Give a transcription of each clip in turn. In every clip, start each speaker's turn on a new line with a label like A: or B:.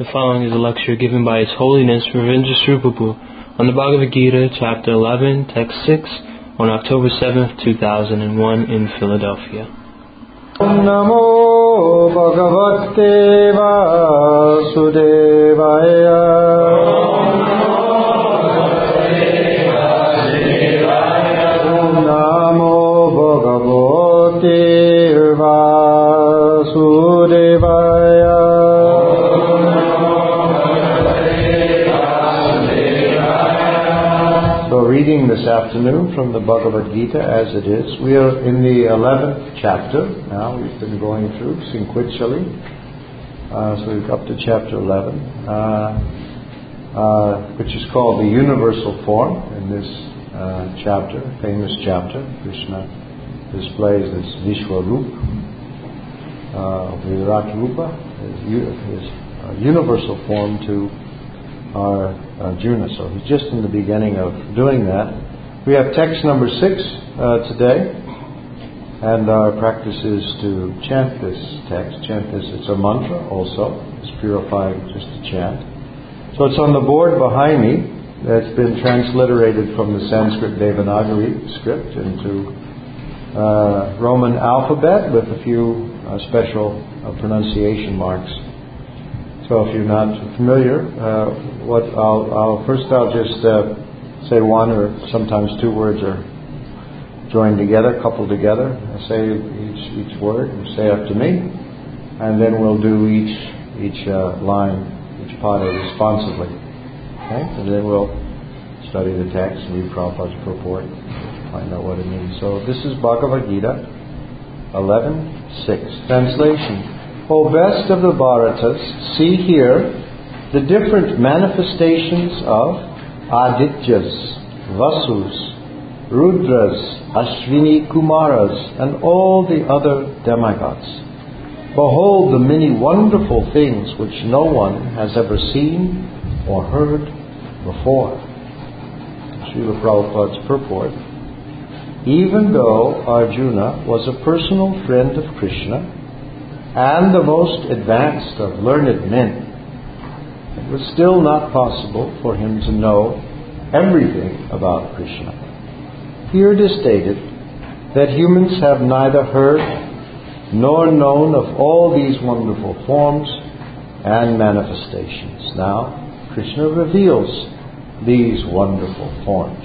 A: The following is a lecture given by His Holiness Ravindra Srupapu on the Bhagavad Gita, Chapter 11, Text 6, on October 7th, 2001 in Philadelphia.
B: Namo Bhagavate Vasudevaya. Namo Bhagavate Vasudevaya. Reading this afternoon from the Bhagavad Gita as it is. We are in the 11th chapter now. We've been going through sequentially. So we've up to chapter 11, which is called the universal form. In this chapter, famous chapter, Krishna displays this Vishwarup, Virat Rupa, his universal form to our Arjuna. So he's just in the beginning of doing that. We have text number 6 today, and our practice is to chant this text. Chant this. It's a mantra also. It's purified just to chant. So it's on the board behind me. It's been transliterated from the Sanskrit Devanagari script into Roman alphabet with a few special pronunciation marks. So if you're not familiar, I'll just say one or sometimes two words are joined together, coupled together. I say each word, and say after me, and then we'll do each line, each pada responsively. Okay? And then we'll study the text, read Prabhupada's purport, find out what it means. So this is Bhagavad Gita 11:6. Translation. O best of the Bharatas, see here the different manifestations of Adityas, Vasus, Rudras, Ashwini Kumaras, and all the other demigods. Behold the many wonderful things which no one has ever seen or heard before. Srila Prabhupada's purport. Even though Arjuna was a personal friend of Krishna, and the most advanced of learned men, it was still not possible for him to know everything about Krishna. Here it is stated that humans have neither heard nor known of all these wonderful forms and manifestations. Now, Krishna reveals these wonderful forms.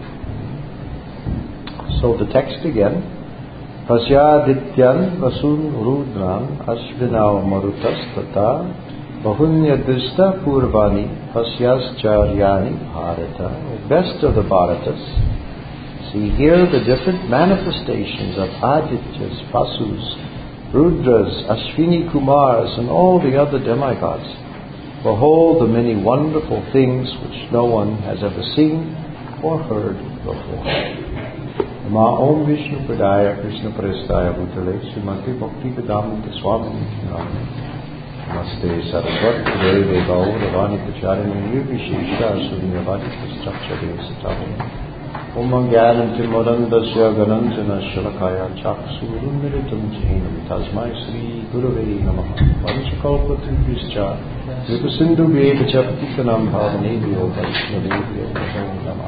B: So the text again. Pasyadityan vasun rudran ashvinao marutas tata bahunyadrishta purvani pasyascharyani bharata. Best of the Bharatas, see here the different manifestations of Adityas, Vasus, Rudras, Ashwini Kumars, and all the other demigods. Behold the many wonderful things which no one has ever seen or heard before. Ma Om Vishnu Padaya Krishna Prestaya Bhutale Srimati Bhakti Vedanta Swami Namaste Saraswati Deve Gaur Ravani Pacharini Nirvishishta Sunyavadi Pastrachade Satavani Om Mangalam Timorandasya Ganantana Shalakaya Chaksurum Miritam Jainam Tasmai Sri Gurave Namaha Vanchakalpa Tribhischa Vipasindu Veda Chaptikanam Bhavanebhyo Vaishnavebhyo Namaha.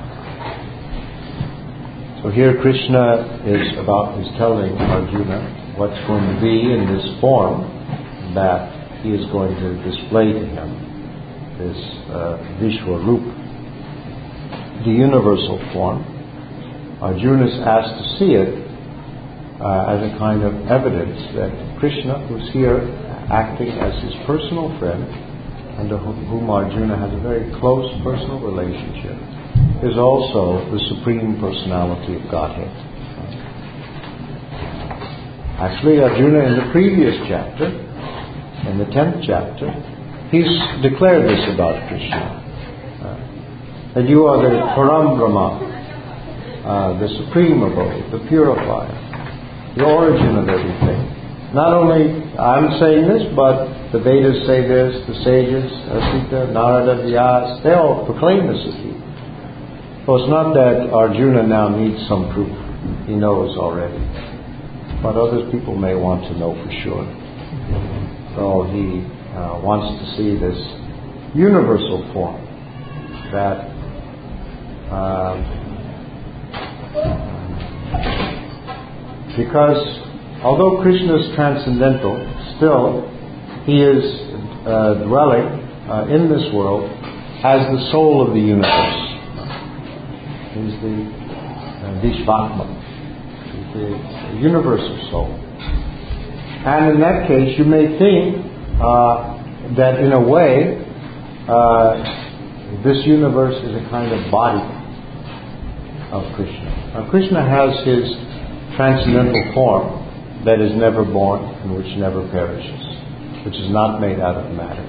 B: So here Krishna is telling Arjuna what's going to be in this form that he is going to display to him, this Vishwarup, the universal form. Arjuna is asked to see it as a kind of evidence that Krishna, who's here acting as his personal friend, and to whom Arjuna has a very close personal relationship, is also the Supreme Personality of Godhead. Actually, Arjuna in the previous chapter, in the 10th chapter, he's declared this about Krishna. That you are the Param Brahma, the Supreme Abode, the Purifier, the origin of everything. Not only I'm saying this, but the Vedas say this, the sages, Asita, Narada, Vyas, they all proclaim this of you. So it's not that Arjuna now needs some proof. He knows already. But other people may want to know for sure. So he wants to see this universal form that because although Krishna is transcendental, still he is dwelling in this world as the soul of the universe. He's the Vishvatma, the universal soul. And in that case, you may think that in a way, this universe is a kind of body of Krishna. Now, Krishna has his transcendental form that is never born and which never perishes, which is not made out of matter.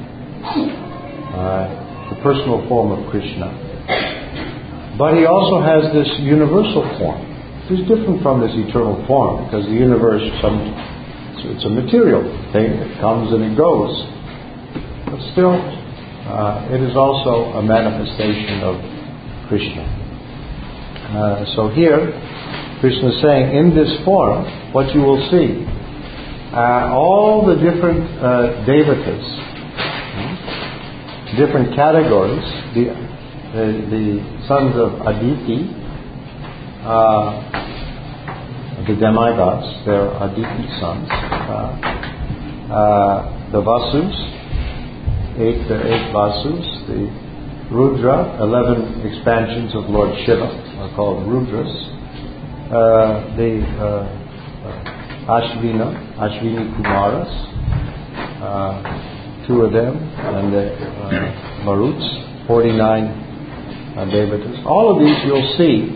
B: The personal form of Krishna. But he also has this universal form, which is different from this eternal form, because the universe, it's a material thing. It comes and it goes. But still, it is also a manifestation of Krishna. So here, Krishna is saying, in this form, what you will see, all the different devatas, different categories, the sons of Aditi, the demigods, they're Aditi sons, the Vasus, eight Vasus, the Rudra, 11 expansions of Lord Shiva are called Rudras, the Ashvini Kumaras, two of them, and the Maruts, 49 devatas. All of these you'll see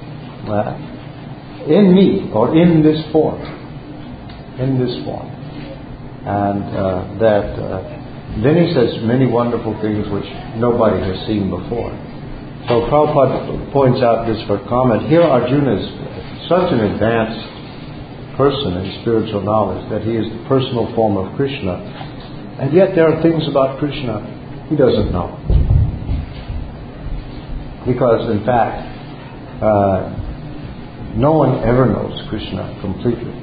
B: in me, or in this form. In this form. And then he says many wonderful things which nobody has seen before. So Prabhupada points out this for comment. Here Arjuna is such an advanced person in spiritual knowledge that he is the personal form of Krishna, and yet there are things about Krishna he doesn't know. Because in fact, no one ever knows Krishna completely.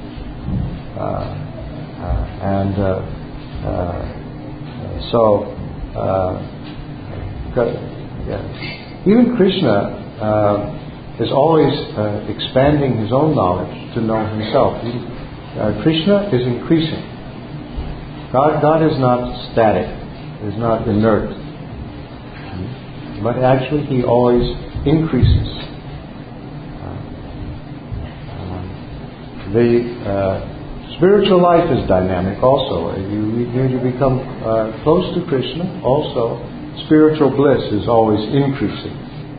B: Even Krishna is always expanding his own knowledge to know himself. Krishna is increasing. God is not static, is not inert, but actually he always increases. The spiritual life is dynamic also. You become close to Krishna, also spiritual bliss is always increasing.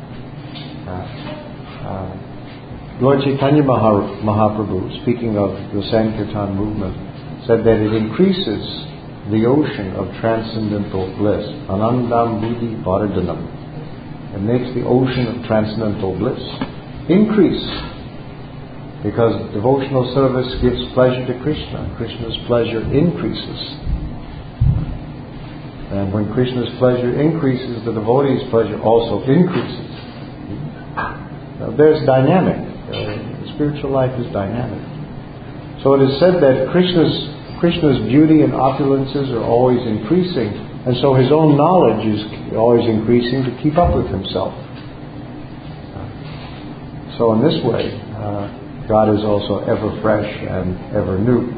B: Lord Chaitanya Mahaprabhu, speaking of the Sankirtan movement, said that it increases the ocean of transcendental bliss. Anandam Buddhi Vardhanam. It makes the ocean of transcendental bliss increase. Because devotional service gives pleasure to Krishna. Krishna's pleasure increases. And when Krishna's pleasure increases, the devotee's pleasure also increases. Now, there's dynamic. Spiritual life is dynamic. So it is said that Krishna's beauty and opulences are always increasing, and so his own knowledge is always increasing to keep up with himself. So in this way, God is also ever fresh and ever new.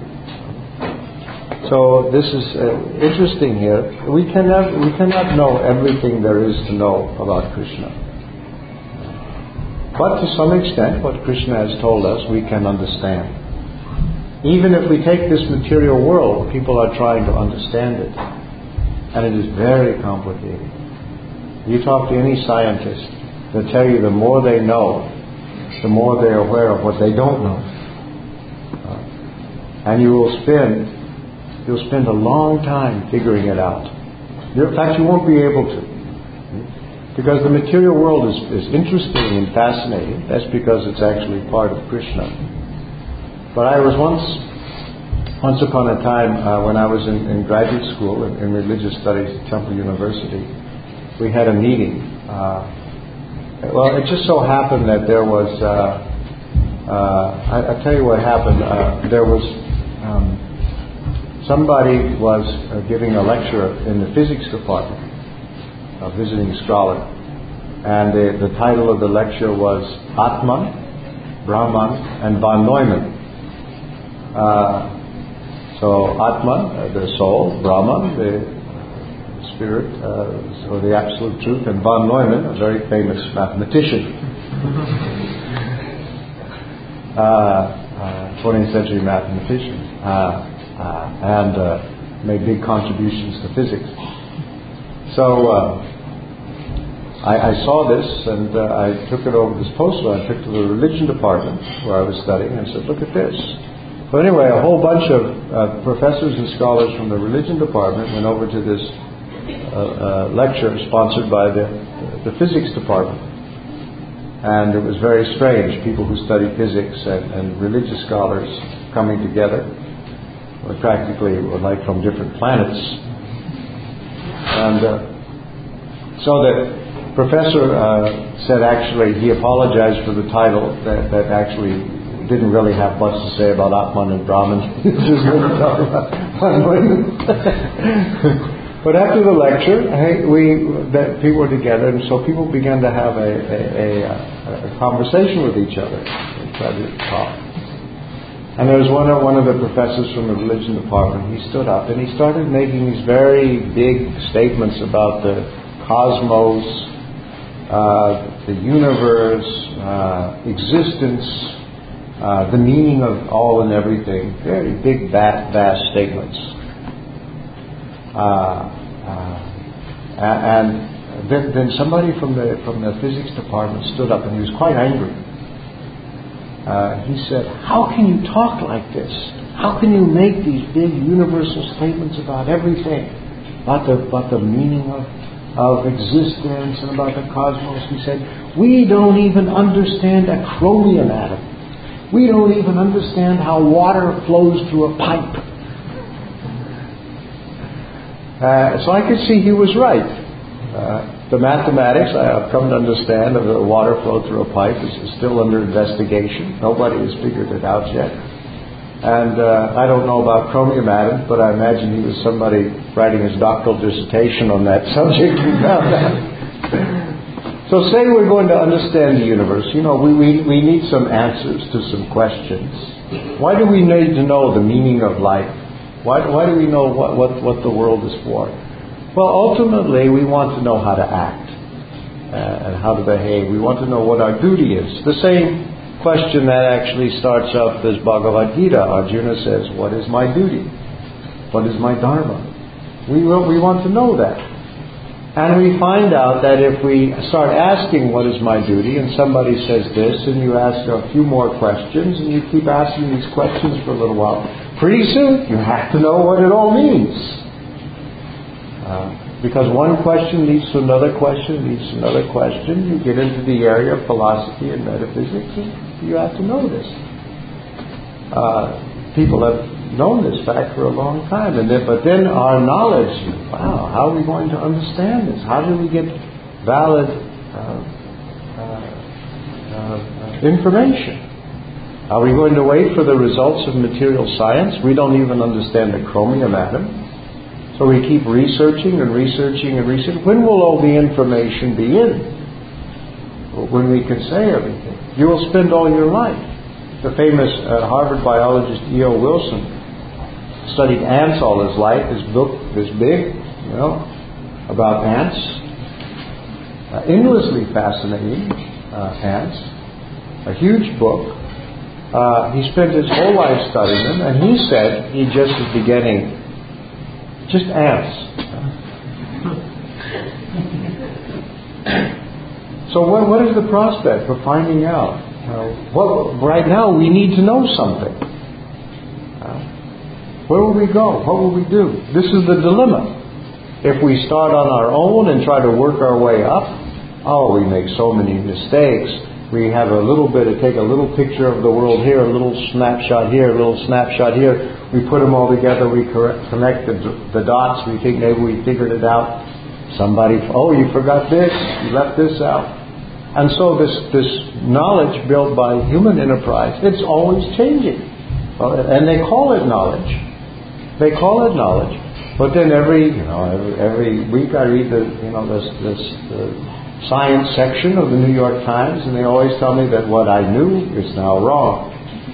B: So this is interesting here. We cannot know everything there is to know about Krishna. But to some extent, what Krishna has told us, we can understand. Even if we take this material world, people are trying to understand it. And it is very complicated. You talk to any scientist, they'll tell you the more they know, the more they're aware of what they don't know. And you'll spend a long time figuring it out. In fact, you won't be able to. Because the material world is interesting and fascinating. That's because it's actually part of Krishna. But I was once upon a time, when I was in graduate school in religious studies at Temple University, we had a meeting. Well, it just so happened that there was, I'll tell you what happened. There was somebody was giving a lecture in the physics department, a visiting scholar, and the title of the lecture was Atman, Brahman, and von Neumann. So Atman, the soul, Brahman, the spirit, or the absolute truth, and von Neumann, a very famous mathematician, 20th century mathematician, and made big contributions to physics. So I saw this, and I took it over this poster. I took it to the religion department where I was studying and said, look at this. So anyway, a whole bunch of professors and scholars from the religion department went over to this lecture sponsored by the physics department. And it was very strange, people who study physics and religious scholars coming together, practically like from different planets. And so the professor said actually he apologized for the title, that actually didn't really have much to say about Atman and Brahman. He was just going to talk about Brahman. But after the lecture, people were together, and so people began to have a conversation with each other. They tried to talk. And there was one of the professors from the religion department. He stood up and he started making these very big statements about the cosmos, the universe, existence, the meaning of all and everything. Very big, vast statements. And then somebody from the physics department stood up, and he was quite angry. He said, "How can you talk like this? How can you make these big universal statements about everything, about the meaning of existence and about the cosmos?" He said, "We don't even understand a chromium atom. We don't even understand how water flows through a pipe." So I could see he was right. The mathematics, I have come to understand, of the water flow through a pipe is still under investigation. Nobody has figured it out yet. And I don't know about chromium atoms, but I imagine he was somebody writing his doctoral dissertation on that subject and found that. So say we're going to understand the universe. We need some answers to some questions. Why do we need to know the meaning of life? Why do we know what the world is for? Well, ultimately, we want to know how to act and how to behave. We want to know what our duty is. The same question that actually starts off this Bhagavad Gita. Arjuna says, "What is my duty? What is my dharma?" We want to know that. And we find out that if we start asking what is my duty, and somebody says this, and you ask a few more questions, and you keep asking these questions for a little while, pretty soon you have to know what it all means. Because one question leads to another question, leads to another question. You get into the area of philosophy and metaphysics, and you have to know this. People have known this fact for a long time, but then our knowledge, wow, how are we going to understand this? How do we get valid information? Are we going to wait for the results of material science? We don't even understand the chromium atom. So we keep researching and researching and researching. When will all the information be in? When we can say everything. You will spend all your life. The famous Harvard biologist E.O. Wilson studied ants all his life. His book is big, about ants. Endlessly fascinating, ants. A huge book. He spent his whole life studying them, and he said he just is beginning. Just ants. So what is the prospect for finding out? Right now we need to know something. Where will we go? What will we do? This is the dilemma. If we start on our own and try to work our way up, we make so many mistakes. We have take a little picture of the world here, a little snapshot here, a little snapshot here. We put them all together, we connect the dots, we think maybe we figured it out. Somebody, you forgot this, you left this out. And so this knowledge built by human enterprise, it's always changing. And they call it knowledge. They call it knowledge, but then every week I read the science section of the New York Times, and they always tell me that what I knew is now wrong.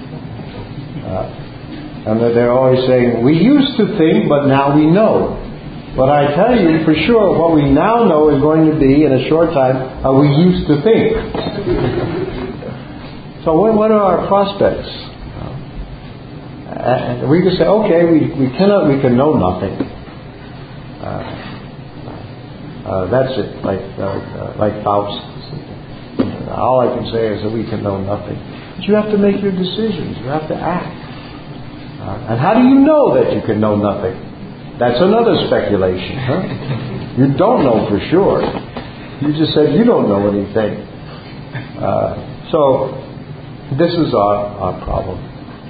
B: And that they're always saying, we used to think, but now we know. But I tell you for sure, what we now know is going to be, in a short time, we used to think. So what are our prospects? And we can say, okay, we can know nothing. That's it, like Faust. All I can say is that we can know nothing. But you have to make your decisions. You have to act. And how do you know that you can know nothing? That's another speculation. Huh? You don't know for sure. You just said you don't know anything. So this is our problem.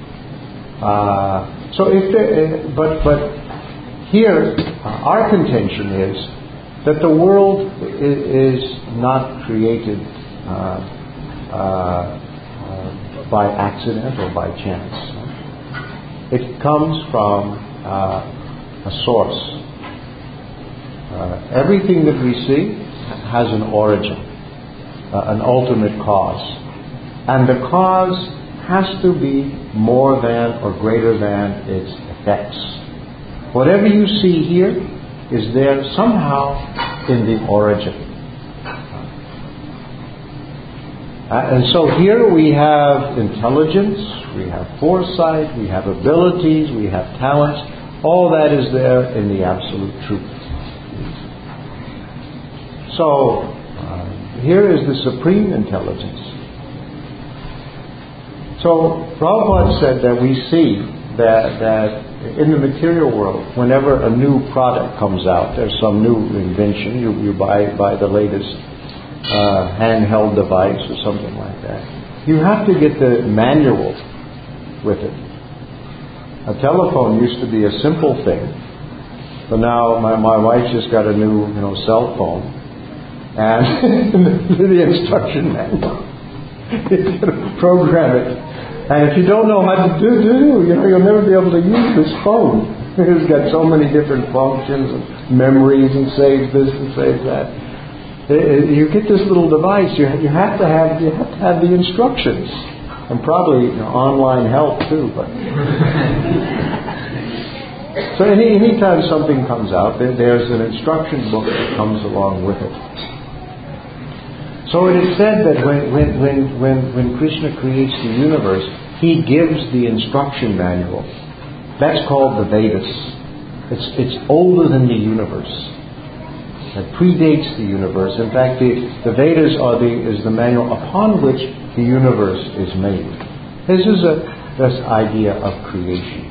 B: But here our contention is that the world is not created by accident or by chance. It comes from a source. Everything that we see has an origin, an ultimate cause. And the cause has to be more than or greater than its effects. Whatever you see here is there somehow in the origin. And so here we have intelligence, we have foresight, we have abilities, we have talents. All that is there in the absolute truth. So here is the supreme intelligence. So Prabhupada said that we see that in the material world, whenever a new product comes out, there's some new invention, you buy the latest handheld device or something like that. You have to get the manual with it. A telephone used to be a simple thing, but now my wife just got a new cell phone, and the instruction manual, you program it, and if you don't know how to do, you'll never be able to use this phone. It's got so many different functions and memories and saves this and saves that. You get this little device, you have to have the instructions, and probably online help too. But so anytime something comes out, there's an instruction book that comes along with it. So it is said that when Krishna creates the universe, he gives the instruction manual. That's called the Vedas. It's older than the universe. It predates the universe. In fact, the Vedas is the manual upon which the universe is made. This is this idea of creation.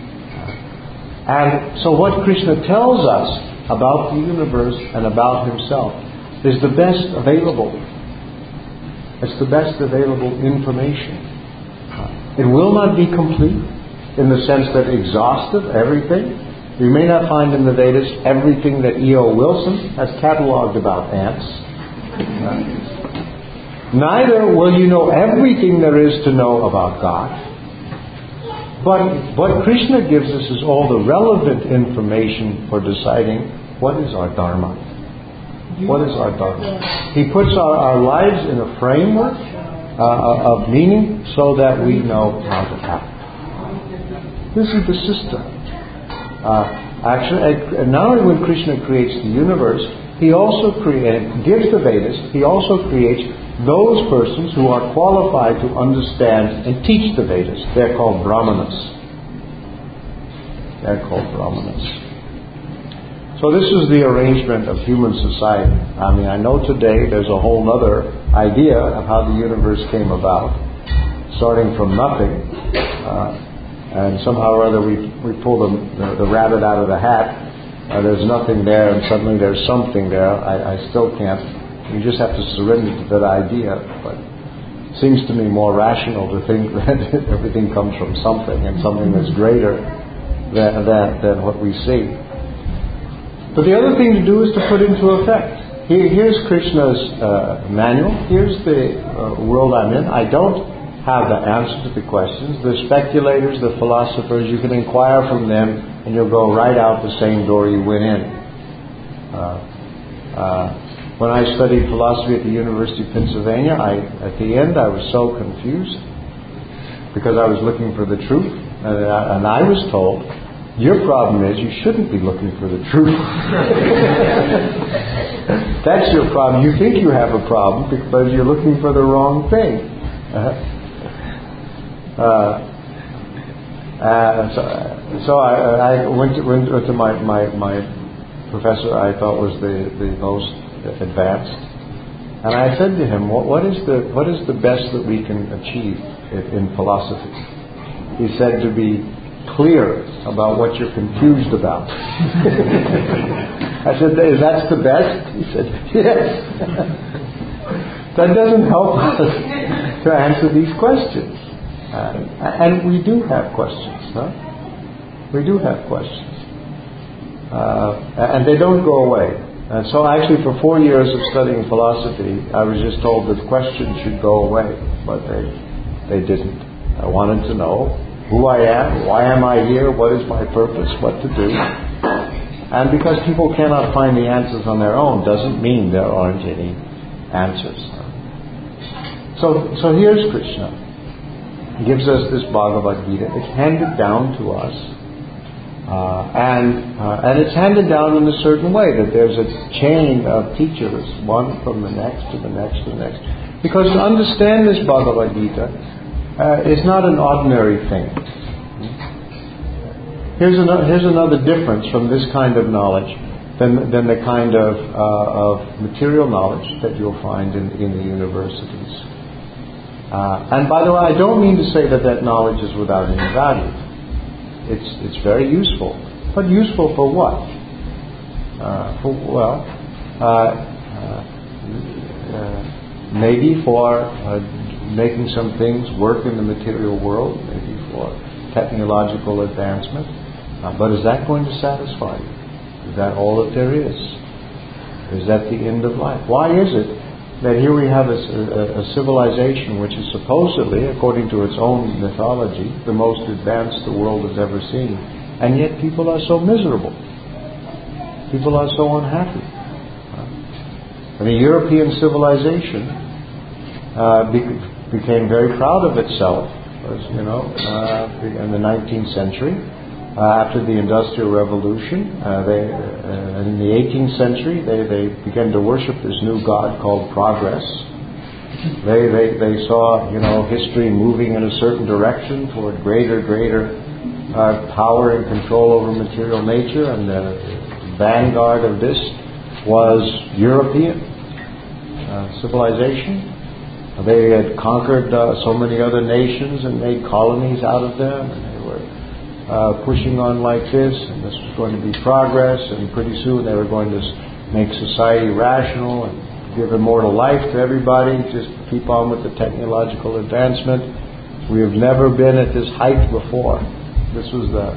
B: And so what Krishna tells us about the universe and about himself is the best available. It's the best available information. It will not be complete in the sense that exhaustive, everything. You may not find in the Vedas everything that E.O. Wilson has cataloged about ants. Neither will you know everything there is to know about God. But what Krishna gives us is all the relevant information for deciding what is our Dharma. What is our Dharma? He puts our lives in a framework of meaning so that we know how to act. This is the system. Actually, not only when Krishna creates the universe, he also gives the Vedas, he also creates those persons who are qualified to understand and teach the Vedas. They're called Brahmanas. So this is the arrangement of human society. I mean, I know today there's a whole other idea of how the universe came about, starting from nothing, and somehow or other we pull the rabbit out of the hat. There's nothing there, and suddenly there's something there. I still can't. You just have to surrender to that idea. But it seems to me more rational to think that everything comes from something, and something that's greater than what we see. But the other thing to do is to put into effect. Here's Krishna's manual. Here's the world I'm in. I don't have the answer to the questions. The speculators, the philosophers, you can inquire from them and you'll go right out the same door you went in. When I studied philosophy at the University of Pennsylvania, at the end I was so confused because I was looking for the truth, and I was told, your problem is you shouldn't be looking for the truth. That's your problem. You think you have a problem because you're looking for the wrong thing. So I went to my professor I thought was the most advanced, and I said to him, what is the best that we can achieve in philosophy? He said, to be clear about what you're confused about. I said, that's the best? He said, yes. That doesn't help us to answer these questions. And we do have questions, huh? We do have questions. And they don't go away. And so actually for 4 years of studying philosophy, I was just told that questions should go away, but they didn't. I wanted to know who I am, why am I here, what is my purpose, what to do. And because people cannot find the answers on their own doesn't mean there aren't any answers. So here's Krishna. He gives us this Bhagavad Gita. It's handed down to us. And it's handed down in a certain way, that there's a chain of teachers, one from the next to the next to the next. Because to understand this Bhagavad Gita is not an ordinary thing. Here's another difference from this kind of knowledge than the kind of material knowledge that you'll find in the universities. And by the way, I don't mean to say that knowledge is without any value. It's very useful, but useful for what? Maybe for making some things work in the material world, maybe for technological advancement. But is that going to satisfy you? Is that all that there is? Is that the end of life? Why is it that here we have a civilization which is supposedly, according to its own mythology, the most advanced the world has ever seen, and yet people are so miserable. People are so unhappy. And the European civilization became very proud of itself, in the 19th century. After the Industrial Revolution, in the 18th century, they began to worship this new god called progress. They saw, history moving in a certain direction toward greater power and control over material nature, and the vanguard of this was European civilization. They had conquered so many other nations and made colonies out of them, and they were pushing on like this, and this was going to be progress, and pretty soon they were going to make society rational and give immortal life to everybody, just keep on with the technological advancement. We have never been at this height before. This was the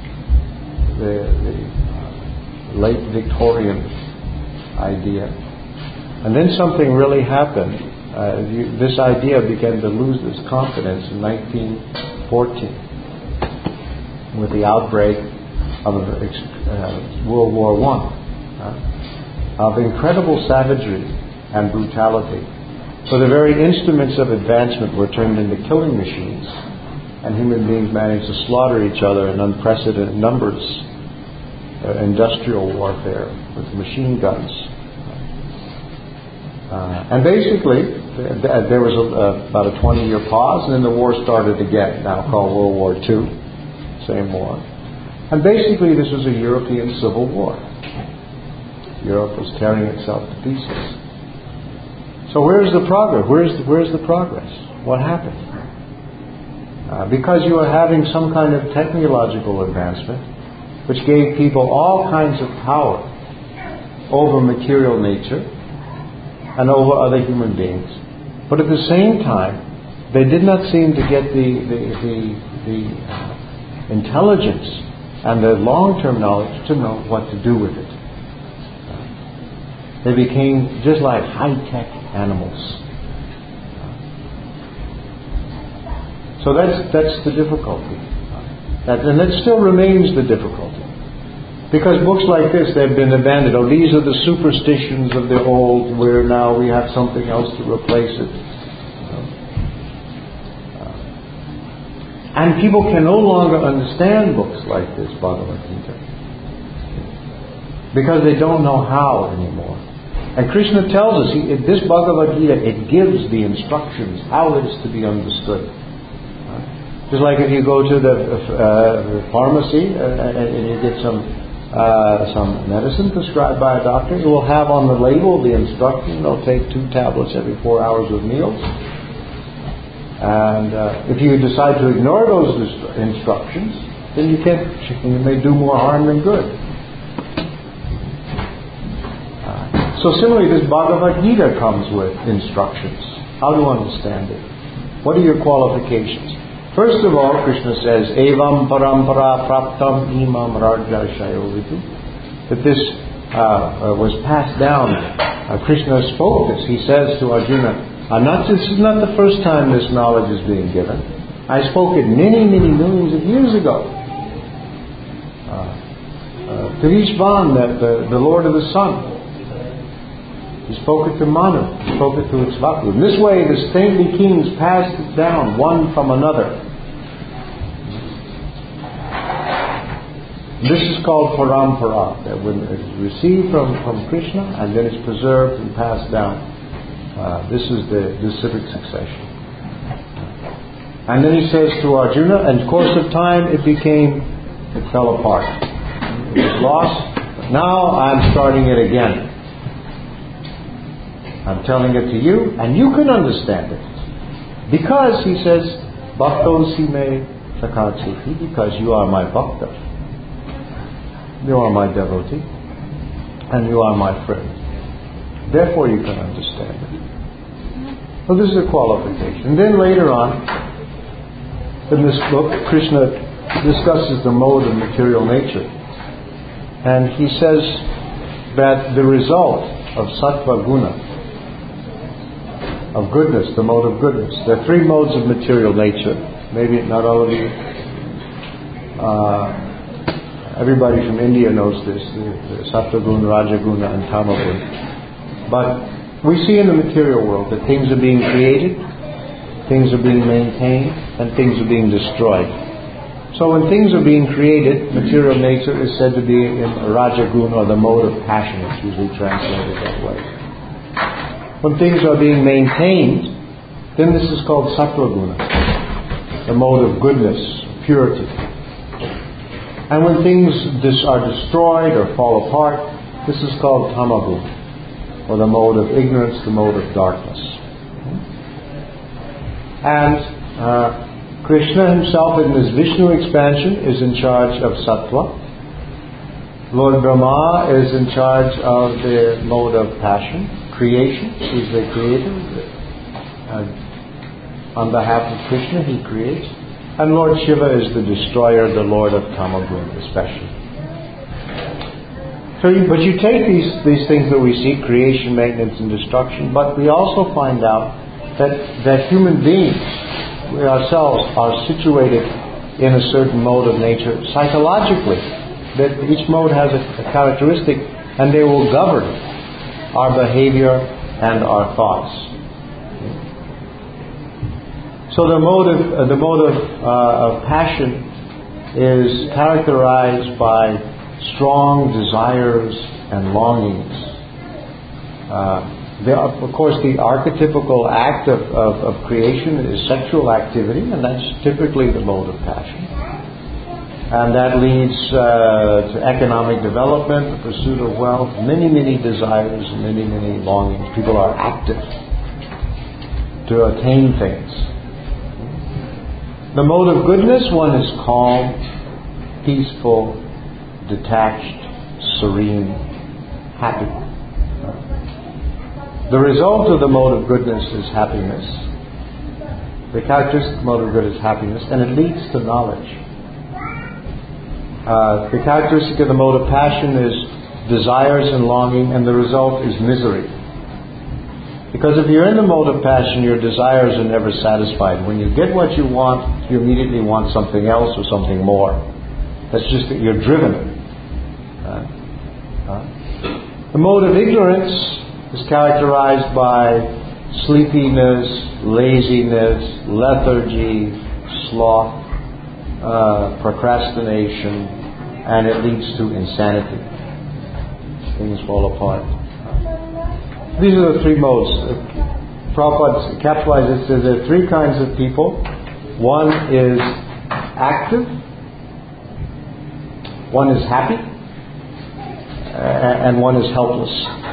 B: late Victorian idea. And then something really happened. This idea began to lose its confidence in 1914. With the outbreak of World War I, of incredible savagery and brutality. So the very instruments of advancement were turned into killing machines, and human beings managed to slaughter each other in unprecedented numbers. Industrial warfare with machine guns. And basically, there was about a 20-year pause, and then the war started again, now called World War II. Same war. And basically this was a European civil war. Europe was tearing itself to pieces. So where's the progress? Where's the progress? What happened? Because you were having some kind of technological advancement which gave people all kinds of power over material nature and over other human beings. But at the same time, they did not seem to get the intelligence and the long-term knowledge to know what to do with it. They became just like high-tech animals. So that's the difficulty. And it still remains the difficulty. Because books like this, they've been abandoned. Oh, these are the superstitions of the old, where now we have something else to replace it. And people can no longer understand books like this, Bhagavad Gita, because they don't know how anymore. And Krishna tells us, this Bhagavad Gita, it gives the instructions how it is to be understood. Just like if you go to the pharmacy and you get some medicine prescribed by a doctor, it will have on the label the instruction, they'll take 2 tablets every 4 hours with meals. And if you decide to ignore those instructions, then you may do more harm than good. So similarly, this Bhagavad Gita comes with instructions. How to understand it? What are your qualifications? First of all, Krishna says, Evam parampara praptam imam raja shayovitu. That this was passed down. Krishna spoke this. He says to Arjuna, this is not the first time this knowledge is being given. I spoke it many, many millions of years ago. To Vishvan, the Lord of the Sun. He spoke it to Manu. He spoke it to Ikshvaku. In this way, the stately kings passed it down, one from another. This is called parampara, that when it's received from Krishna and then it's preserved and passed down. This is the civic succession. And then he says to Arjuna, in course of time it fell apart. It was lost, but now I'm starting it again. I'm telling it to you, and you can understand it. Because, he says, Bhaktosi me sakatsuhi, because you are my bhakta. You are my devotee. And you are my friend. Therefore you can understand it. Well, this is a qualification. And then later on, in this book, Krishna discusses the mode of material nature. And he says that the result of sattva guna, of goodness, the mode of goodness. There are 3 modes of material nature. Maybe not all of you. Everybody from India knows this. The sattva-guna, raja-guna, and tama-guna. But we see in the material world that things are being created, things are being maintained, and things are being destroyed. So when things are being created, material nature is said to be in raja-guna, or the mode of passion. It's usually translated that way. When things are being maintained, then this is called sattva-guna, the mode of goodness, purity. And when things are destroyed or fall apart, this is called tama-guna, or the mode of ignorance, the mode of darkness. And Krishna himself in his Vishnu expansion is in charge of sattva. Lord Brahma is in charge of the mode of passion. Creation, he's the creator. On behalf of Krishna, he creates. And Lord Shiva is the destroyer, the Lord of Tamaguna, especially. But you take these things that we see, creation, maintenance, and destruction, but we also find out that human beings, we ourselves, are situated in a certain mode of nature psychologically. That each mode has a characteristic, and they will govern our behavior and our thoughts. So the mode of passion is characterized by strong desires and longings. Of course, the archetypical act of creation is sexual activity, and that's typically the mode of passion. And that leads to economic development, the pursuit of wealth, many, many desires, many, many longings. People are active to attain things. The mode of goodness, one is calm, peaceful, detached, serene, happy. The result of the mode of goodness is happiness. The characteristic mode of good is happiness, and it leads to knowledge. The characteristic of the mode of passion is desires and longing, and the result is misery. Because if you're in the mode of passion, your desires are never satisfied. When you get what you want, you immediately want something else or something more. That's just that you're driven. The mode of ignorance is characterized by sleepiness, laziness, lethargy, sloth, procrastination, and it leads to insanity. Things fall apart. These are the three modes. Prabhupada capitalizes it says there are three kinds of people. One is active, one is happy, and one is helpless.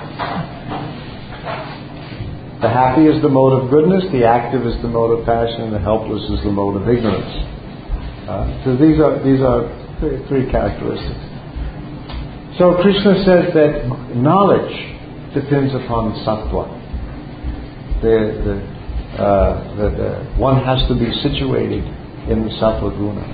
B: The happy is the mode of goodness, the active is the mode of passion, and the helpless is the mode of ignorance. So these are three characteristics. So Krishna says that knowledge depends upon sattva. One has to be situated in the sattva guna.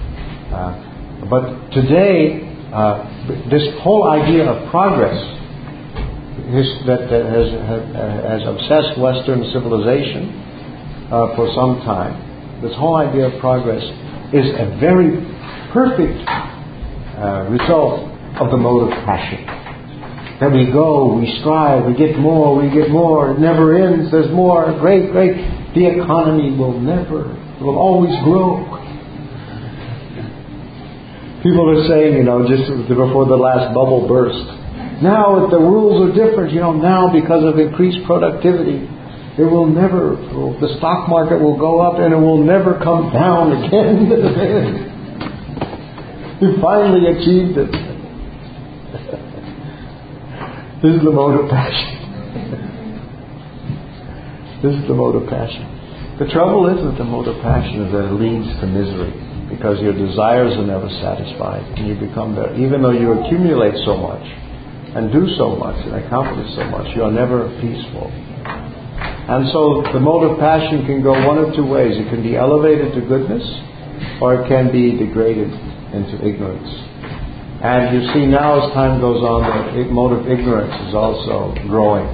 B: But today, this whole idea of progress that has obsessed Western civilization for some time, this whole idea of progress is a very perfect result of the mode of passion. That we go, we strive, we get more, it never ends, there's more, great. The economy will always grow. People are saying, just before the last bubble burst, now the rules are different, now because of increased productivity, the stock market will go up and it will never come down again. We finally achieved it. This is the mode of passion. This is the mode of passion. The trouble is with the mode of passion is that it leads to misery, because your desires are never satisfied, and you become there. Even though you accumulate so much, and do so much, and accomplish so much, you are never peaceful. And so the mode of passion can go one of two ways. It can be elevated to goodness, or it can be degraded into ignorance. And you see now as time goes on, the mode of ignorance is also growing.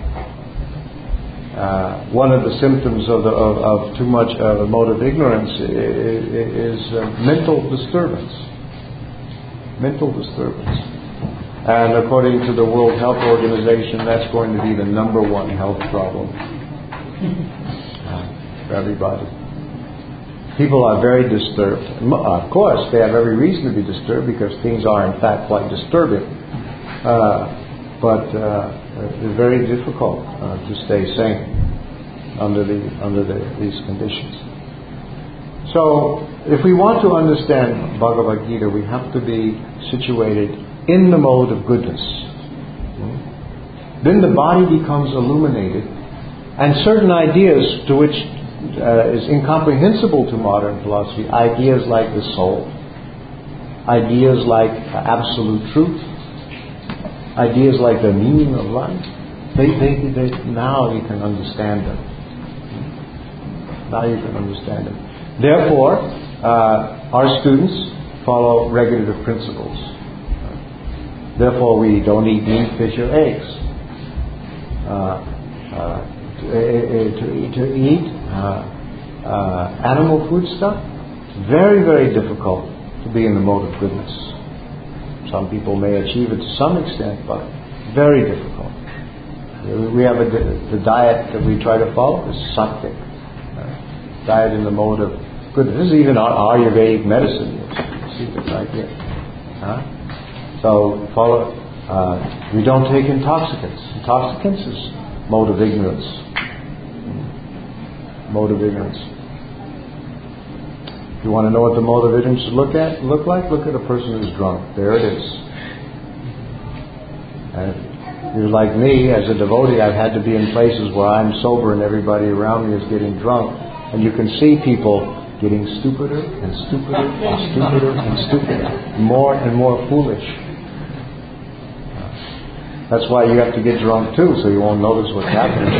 B: One of the symptoms of too much of the mode of ignorance is mental disturbance. Mental disturbance. And according to the World Health Organization, that's going to be the number one health problem for everybody. People are very disturbed. Of course, they have every reason to be disturbed, because things are in fact quite disturbing. But it's very difficult to stay sane under these conditions. So, if we want to understand Bhagavad Gita, we have to be situated in the mode of goodness. Then the body becomes illuminated, and certain ideas to which is incomprehensible to modern philosophy, ideas like the soul, ideas like absolute truth, ideas like the meaning of life, they now you can understand them. Now you can understand them. Therefore, our students follow regulative principles. Therefore, we don't eat meat, fish, or eggs. To eat animal food stuff, very, very difficult to be in the mode of goodness. Some people may achieve it to some extent, but very difficult. We have the diet that we try to follow is sattvic. Diet in the mode of goodness. This is even Ayurvedic medicine. You see this right here. So follow. We don't take intoxicants. Intoxicants is mode of ignorance. Mode of ignorance. If you want to know what the mode of ignorance look like? Look at a person who's drunk. There it is. And if you're like me, as a devotee, I've had to be in places where I'm sober and everybody around me is getting drunk, and you can see people getting stupider and stupider and stupider and stupider, more and more foolish. That's why you have to get drunk too, so you won't notice what's happening.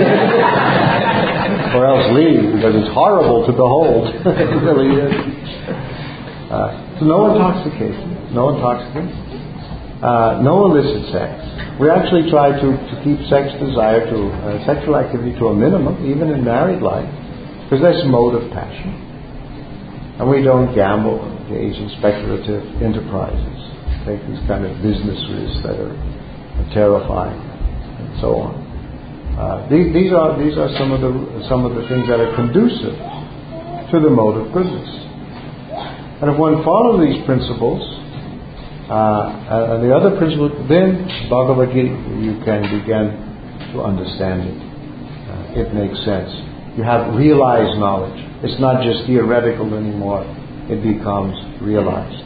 B: Or else leave, because it's horrible to behold. It really is. So no intoxication. No intoxicants. no illicit sex. We actually try to keep sexual activity to a minimum, even in married life, because that's a mode of passion. And we don't gamble, engage in speculative enterprises, take these kind of business risks that are terrifying, and so on. These are some of the things that are conducive to the mode of goodness. And if one follows these principles, and the other principles, then Bhagavad Gita, you can begin to understand it. It makes sense. You have realized knowledge. It's not just theoretical anymore. It becomes realized.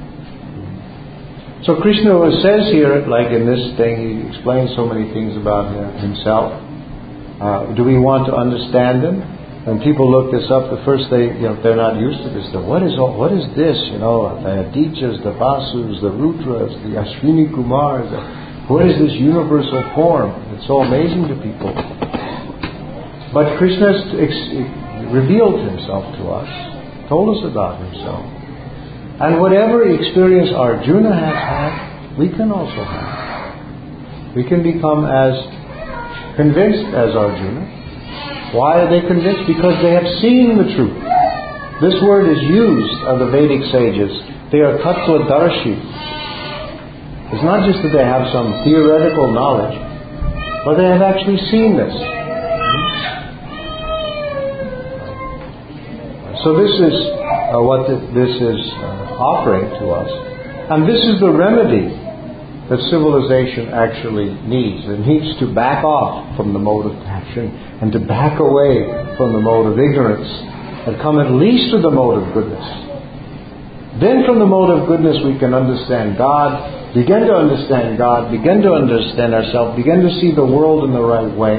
B: So Krishna says here, like in this thing, he explains so many things about himself. Do we want to understand them? When people look this up, the first they're not used to this. What is this? The Adityas, the Vasus, the Rudras, the Ashwini Kumars. What is this universal form? It's so amazing to people. But Krishna revealed himself to us, told us about himself. And whatever experience Arjuna has had, we can also have. We can become as convinced as Arjuna. Why are they convinced? Because they have seen the truth. This word is used of the Vedic sages. They are tattvadarshi. It's not just that they have some theoretical knowledge, but they have actually seen this. So this is what this is offering to us. And this is the remedy that civilization actually needs. It needs to back off from the mode of passion and to back away from the mode of ignorance and come at least to the mode of goodness. Then from the mode of goodness we can understand God, begin to understand God, begin to understand ourselves, begin to see the world in the right way.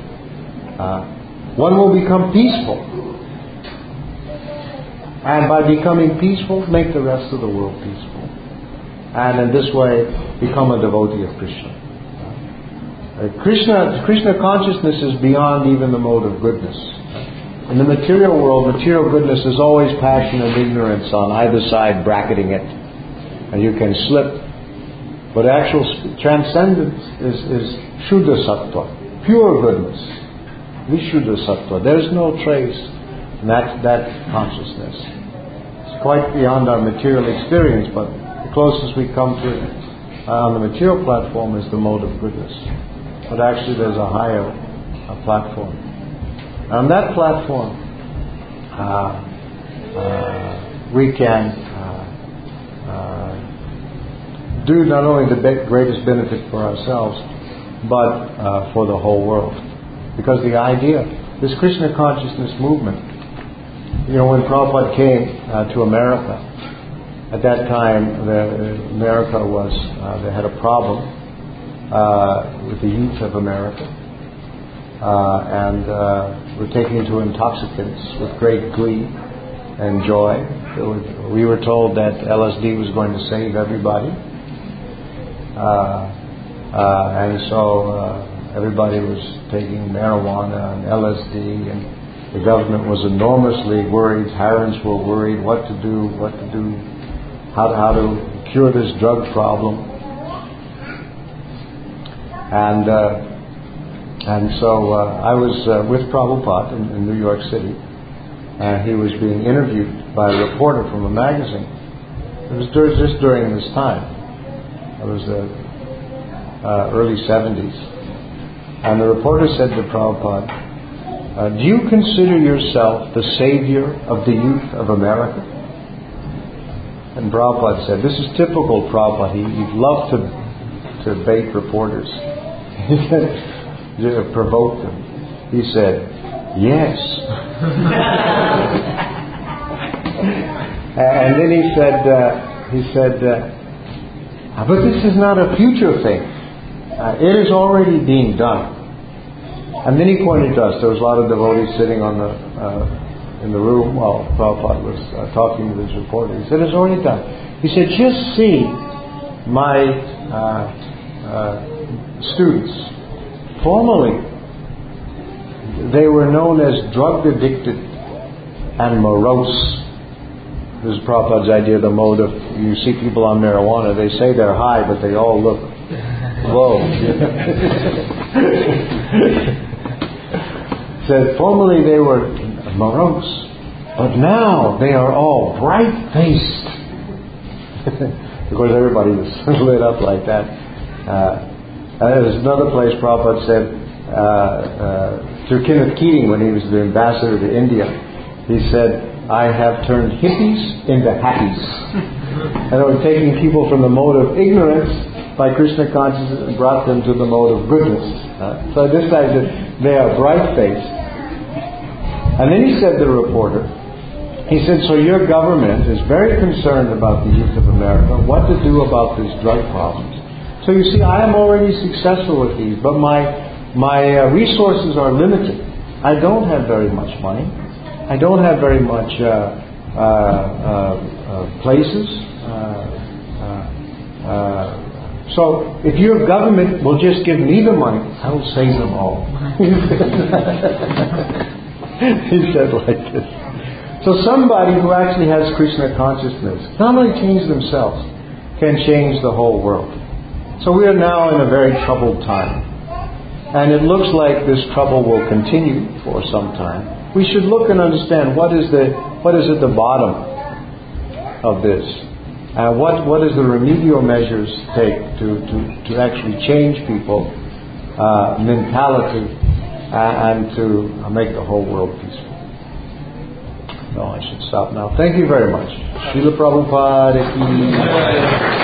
B: One will become peaceful. And by becoming peaceful, make the rest of the world peaceful. And in this way, become a devotee of Krishna. Krishna consciousness is beyond even the mode of goodness. In the material world, material goodness is always passion and ignorance on either side bracketing it. And you can slip. But actual transcendence is Shuddha Sattva, pure goodness. Vishuddha Sattva. There's no trace in that consciousness. It's quite beyond our material experience, but the closest we come to it on the material platform is the mode of goodness. But actually there's a higher platform. On that platform, we can do not only the greatest benefit for ourselves, but for the whole world. Because the idea, this Krishna consciousness movement, when Prabhupada came to America, at that time America they had a problem with the youth of America. And were taken to intoxicants with great glee and joy. We were told that LSD was going to save everybody. And so everybody was taking marijuana and LSD, and the government was enormously worried. Parents were worried what to do, how to cure this drug problem. And so I was with Prabhupada in New York City, and he was being interviewed by a reporter from a magazine. It was just during this time. It was the early 70s. And the reporter said to Prabhupada, do you consider yourself the savior of the youth of America? And Prabhupada said, this is typical Prabhupada. He'd love to bait reporters. He said, provoke them. He said, yes. And then he said, but this is not a future thing. It is already being done. And then he pointed to us. There was a lot of devotees sitting in the room while Prabhupada was talking to this reporter. He said, it's already done. He said, just see my students. Formerly, they were known as drug addicted and morose. This is Prabhupada's idea, the mode of you see people on marijuana, they say they're high, but they all look low. Said formerly they were morose, but now they are all bright-faced. Of course, everybody was lit up like that. There's another place Prabhupada said to Kenneth Keating when he was the ambassador to India. He said, I have turned hippies into happies. And I was taking people from the mode of ignorance by Krishna consciousness and brought them to the mode of goodness. So this guy said, they are bright-faced. And then he said to the reporter, he said, so your government is very concerned about the youth of America, what to do about these drug problems. So you see, I am already successful with these, but my resources are limited. I don't have very much money. I don't have very much places. So if your government will just give me the money, I will save them all. He said like this. So somebody who actually has Krishna consciousness, not only change themselves, can change the whole world. So we are now in a very troubled time. And it looks like this trouble will continue for some time. We should look and understand what is at the bottom of this. What is the remedial measures take to actually change people mentality and to make the whole world peaceful. No, I should stop now. Thank you very much. Srila Prabhupada ki